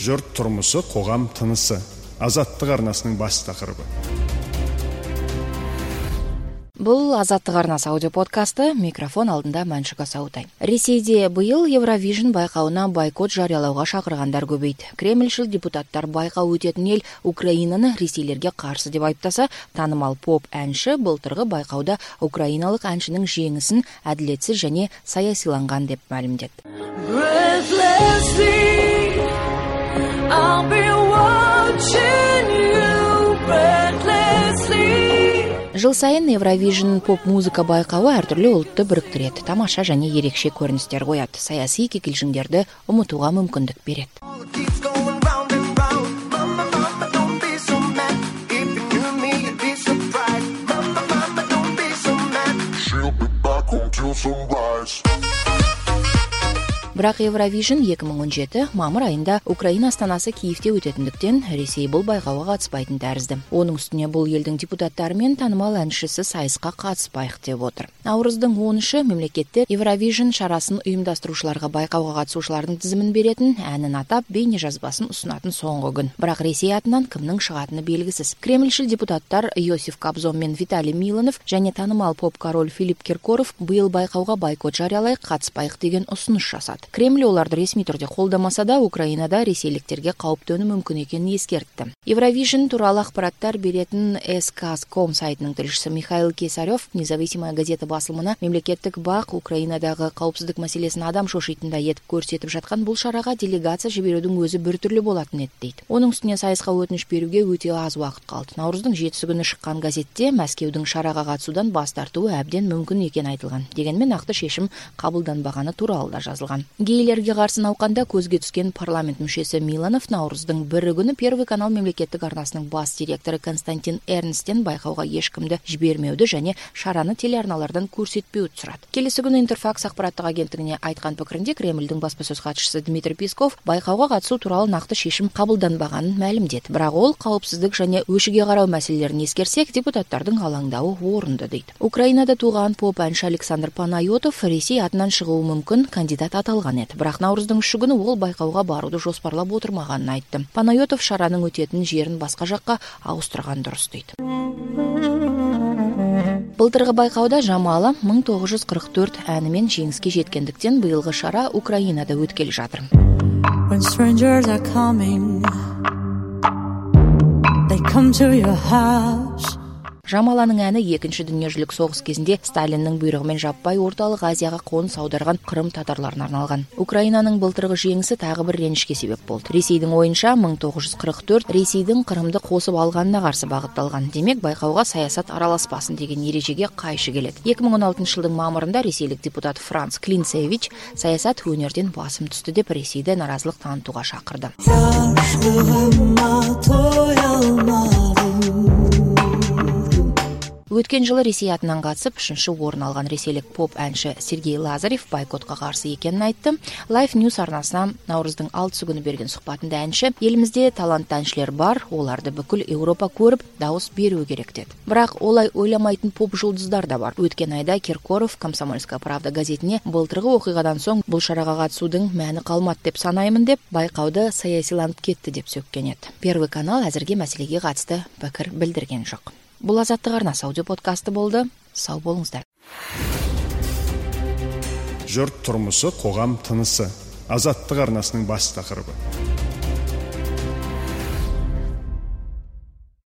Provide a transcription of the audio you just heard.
Жұрт тұрмысы, қоғам тынысы. Азаттық арнасының бас тақырыбы. Бұл Азаттық арнасы аудиоподкасты, микрофон алдында Мәншүк Асаутай. Ресейде быйыл Евровижн байқауына бойкот жариялауға шақырғандар көбейді. Кремльшіл депутаттар байқау өтетін ел Украинаны ресейлерге қарсы деп айыптаса, танымал поп әнші былтырғы байқауда украиналық әншінің жеңісін әділетсіз және саясиланған деп мәлімдеді. I'll be watching you breathlessly. Жыл сайын Евровижн поп-музыка байқауы әртүрлі ұлтты біріктіреді, тамаша және ерекше көріністер қояды, саяси кикілжіңдерді ұмытуға мүмкіндік береді. Бірақ Евровижн 2017 мамыр айында Украина астанасы Киевте өтетіндіктен Ресей бұл байқауға қатыспайтын тәрізді. Оның үстіне бұл елдің депутаттары мен танымал әншісі сайысқа қатыспайық деп отыр. Наурыздың 13-і мемлекетте Евровижн шарасын ұйымдастырушыларға байқауға қатысушылардың тізімін беретін, әнін атап, бейне жазбасын ұсынатын соңғы күн. Бірақ Ресей атынан кімнің шығатыны белгісіз. Кремльшіл депутаттар Иосиф Кобзон мен Виталий Милонов және танымал поп-король Филипп Киркоров биыл байқауға бойкот жариялайық, қатыспайық деген ұсыныс жасады. Кремль оларды ресми түрде қолдамаса да, Украинада ресейліктерге қауіп төнуі мүмкін екенін ескертті. Евровижн туралы ақпараттар беретін СК.com сайтының тілшісі Михаил Кесарев Независимая газета басылымына мемлекеттік бақ Украинадағы қауіпсіздік мәселесін адам шошитындай етіп көрсетіп жатқан бұл шараға делегация жіберудің өзі біртүрлі болатын еді дейді. Оның үстіне сайысқа өтініш беруге өте аз уақыт қалды. Наурыздың 7-сі күні шыққан газетте Мәскеудің шараға қатысудан бас тартуы әбден мүмкін екен айтылған. Дегенмен нақты шешім қабылданбағаны туралы да жазылған. Гейлерге қарсы науқанда көзге түскен парламент мүшесі Милонов наурыздың 1 күні Первый канал мемлекеттік арнасының бас директоры Константин Эрнстен байқауға ешкімді жібермеуді және шараны телеарналардан көрсетпеуді сұрады. Келесі күні Интерфакс ақпараттық агенттігіне айтқан пікірінде Кремльдің баспасөз хатшысы Дмитрий Песков байқауға қатысу туралы нақты шешім қабылданбағанын мәлімдеді. Бірақ ол қауіпсіздік және өшіге қарау мәселелерін ескерсек, депутаттардың алаңдауы орынды дейді. Украинада туған поп әнші Александр Панайотов Ресей атынан шығуы мүмкін кандидат аталған еді. Бірақ наурыздың 3 күні ол байқауға баруды жоспарлап отырмағанын айтты. Панайотов шараның өтетін жерін басқа жаққа ауыстырған дұрыс дейді. Былтырғы байқауда Жамала 1944 әнімен жеңіске жеткендіктен биылғы шара Украинада өткелі жатыр. When strangers are coming, they come to your house. Жамаланың әні екінші дүниежүзілік соғыс кезінде Сталиннің бұйрығымен жаппай орталық Азияға қоныс аударған Қырым татарларына арналған. Украинаның былтырғы жеңісі тағы бір ренішке себеп болды. Ресейдің ойынша 1944 Ресейдің Қырымды қосып алғанына қарсы бағытталған. Демек, байқауға саясат араласпасын деген ережеге қайшы келеді. 2016 жылдың мамырында ресейлік депутат Франц Клинцевич саясат өнерден басым түсті деп Ресейді наразылық танытуға шақырды. Өткен жылы Ресей атынан қатысып, 3-ші орын алған ресейлік поп әнші Сергей Лазарев бойкотқа қарсы екенін айтты. Life News арнасына наурыздың 6-сы күні берген сұхбатында әнші, елімізде талантты әншілер бар, оларды бүкіл Еуропа көріп, дауыс беруі керек деді. Бірақ олай ойламайтын поп жұлдыздар да бар. Өткен айда Киркоров Комсомольская правда газетіне былтырғы оқиғадан соң бұл шараға қатысудың мәні қалмады деп санаймын деп, байқауды саясиланып кетті деп сөккен еді. Первый канал әзірге мәселеге қатысты пікір білдірген жоқ. Бұл Азаттық арнасы аудиоподкасты болды. Сау болыңыздар. Жұрт тұрмысы, қоғам тынысы. Азаттық арнасының бас тақырыбы.